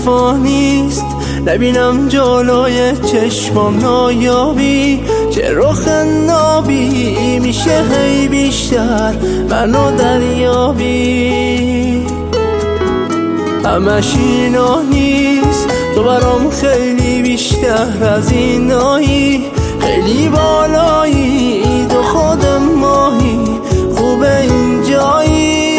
شفا نیست، نبینم جلوی چشمام نایابی، چه رخ نابی میشه هی بیشتر منو دریابی. همش اینا نیست، تو برام خیلی بیشتر از اینایی، خیلی بالایی، تو خود ماهی، خوبه اینجایی.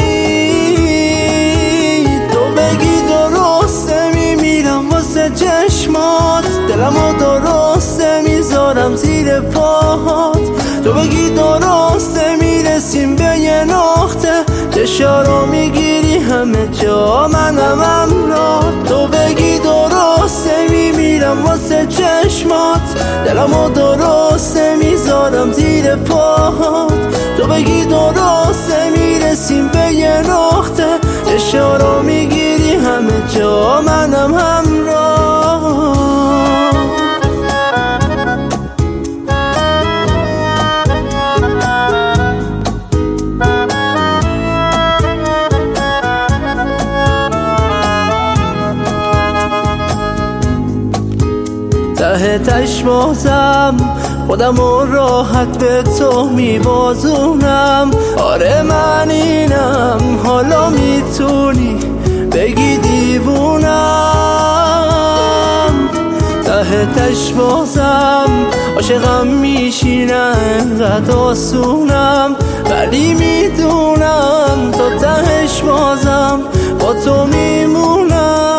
تو بگی درسته میمیرم واسه چشمات، دلمو درسته میذارم زیر پاهات. تو بگی درسته میرسیم به یه نقطه، چشارو میگیری همه جا منم همراه. تو بگی درسته میمیرم واسه چشمات، دلمو درسته میذارم زیر پاهات. تو بگی درسته میرسیم به یه نقطه، چشارو میگیری همه جا منم همراه. ته تش بازم خودم و راحت به تو میبازونم. آره من اینم، حالا میتونی بگی دیوونم. ته تش بازم عاشقم میشینه انقدر آسونم، ولی میدونم تا تهش بازم با تو میمونم.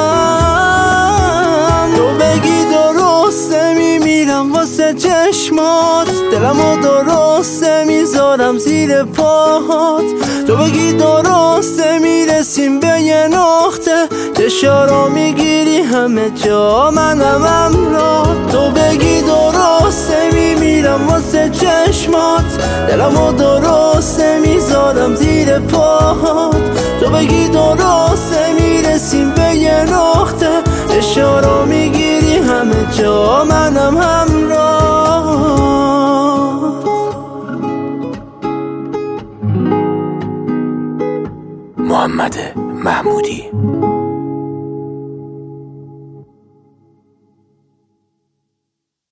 واسه چشمات دلمو درسته میذارم زیر پاهات. تو بگی درسته میرسیم به یه نقطه، چشارو میگیری همه جا منم همراه. تو بگی درسته میمیرم واسه چشمات، دلمو درسته میذارم زیر پاهات. تو بگی درسته میرسیم به یه نقطه، چشارو میگیری همه جا منم همراه. محمد محمودی.